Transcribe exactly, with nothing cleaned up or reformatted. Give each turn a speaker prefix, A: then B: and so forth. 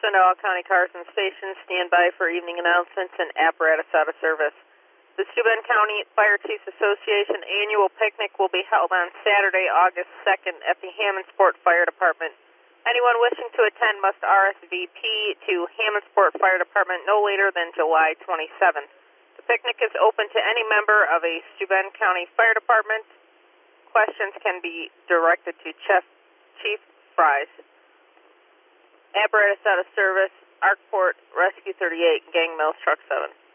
A: announcement, all county cars and stations stand by for evening announcements and apparatus out of service. The Steuben County Fire Chiefs Association annual picnic will be held on Saturday, August second at the Hammondsport Fire Department. Anyone wishing to attend must R S V P to Hammondsport Fire Department no later than July twenty-seventh. The picnic is open to any member of a Steuben County Fire Department. Questions can be directed to Chief Fries. Apparatus out of service, Arkport Rescue thirty-eight, Gang Mills Truck seven.